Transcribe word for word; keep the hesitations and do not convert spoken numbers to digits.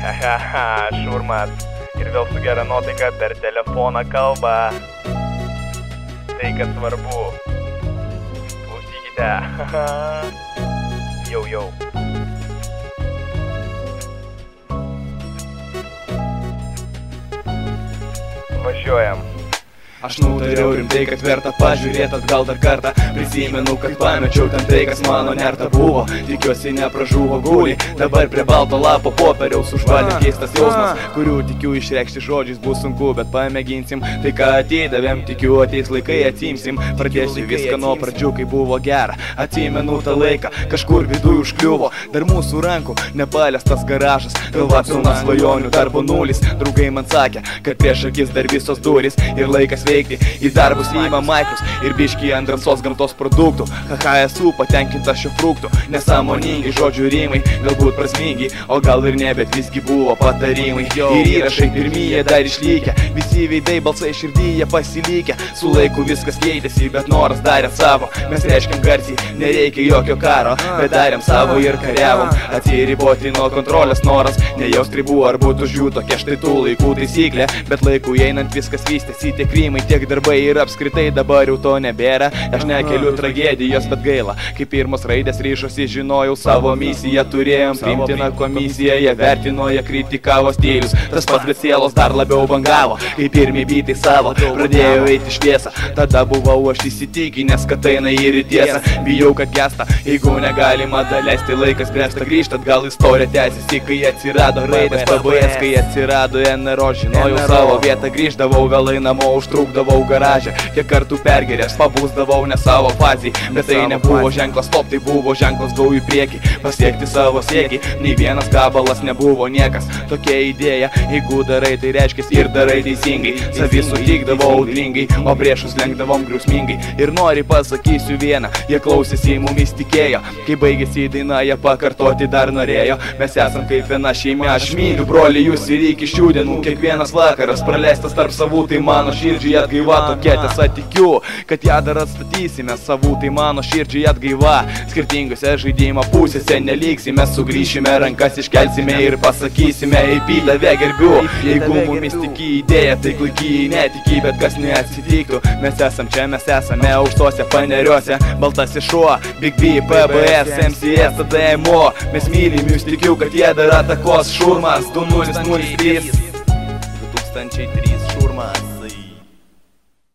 Haha, šurmas. Ir vėl su gera nuotaika per telefoną kalba. Tai, kas svarbu. Klausykite. Jau, jau. Važiuojam. Aš nutariau rimtai, kad verta pažiūrėt atgal dar kartą. Prisimenu, kad pamečiau ten tai, kas mano nerta buvo. Tikiuosi nepražuvo gulį. Dabar prie balto lapo popieriaus užvalė keistas jausmas, kurių tikiu išreikšti žodžiais bus sunku, bet pamėginsim. Tai ką atidavėm, tikiu ateis laikai atsimsim. Pradėsiu viską nuo pradžių, kai buvo gera. Atsimenu tą laiką, kažkur viduj užkliuvo. Dar mūsų rankų nepaliestas garažas. Galva pilna svajonių, darbo nulis. Draugai man sakė, kad prieš akis dar visos durys. Ir laikas veikti, į darbus įima maikus ir biškį ant drąsos gamtos produktų. Haha, esu patenkintas šio fruktų. Nesąmoningi žodžių rimai, galbūt prasmingi, o gal ir ne, bet visgi buvo patarimai. Ir įrašai pirmieji dar išlikę, visi veidai balsai širdyje pasilikę. Su laiku viskas keitėsi, bet noras darė savo. Mes reiškiam garsiai, nereikia jokio karo, bet darėm savo ir kariavom. Atsiriboti nuo kontrolės noras, nejaust ribų ar būtų už jų tokia štai tų laikų taisyklė. Bet laiku einant viskas vystėsi, tiek rimai, tiek darbai ir apskritai dabar jau to nebėra. Aš nekeliu tragedijos, bet gaila, kai pirmos raidės ryšosi, žinojau savo misiją. Turėjom priimtiną komisiją, jie vertino, jie kritikavo stilius. Tas pats, bet sielos dar labiau bangavo, kai pirmi bitai savo pradėjo eiti šviesą. Tada buvau aš įsitikinęs, kad eina ir į tiesą. Bijau, kad gesta, jeigu negalima daleisti, laikas bręsta grįžt atgal, istorija tęsiasi. Kai atsirado raidės P B S, kai atsirado N R O, žinojau savo vietą, grįždavau vėlai namo, užtrukdavau garažę, kiek kartų pergeręs, pabūsdavau ne savo fazį. Bet tai nebuvo ženklas stop, tai buvo ženklas gau į priekį, pasiekti savo siekį. Nei vienas gabalas nebuvo niekas, tokia idėja. Jeigu darai, tai reiškia ir darai teisingai. Savį sutikdavau audringai, o priešus lenkdavom griausmingai. Ir nori pasakysiu vieną, jie klausėsi, mumis tikėjo. Kai baigėsi daina, jie pakartoti dar norėjo. Mes esam kaip viena šeima, aš myliu broli jūs ir iki šių dienų. Kiekvienas vakaras praleistas tarp savų, tai mano širdžiai atgaiva. Tokia tiesa, tikiu, kad ją dar atstatysime savų, tai mano širdžiai atgaiva. Skirtingose žaidimo pusėse neliksime, sugrįšime, rankas iškelsime ir pasakysime: ei Pi, tave gerbiu. Jeigu mumis tiki idėja, tai klaikiai netiki, bet kas neatsitiktų. Mes esam čia, mes esame aukštose paneriuose. Baltasis šuo, Big B, P B S, M C S, T D M O. Mes mylim jūs, tikiu, kad jie dar atakos. Šurmas du nulis nulis trys du tūkstančiai trys šurmas.